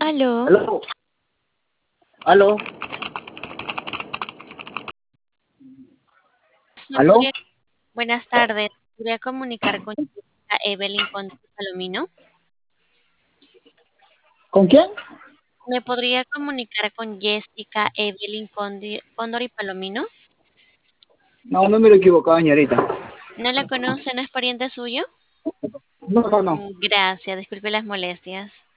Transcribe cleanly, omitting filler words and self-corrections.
Aló, Aló, aló, ¿me aló. podría, buenas tardes, ¿podría comunicar con Jessica Evelyn Condori Palomino? ¿Con quién? ¿Me podría comunicar con Jessica Evelyn Condori Palomino? No, no me lo he equivocado, señorita. ¿No la conoce? ¿No es pariente suyo? No, no, no. Gracias, disculpe las molestias.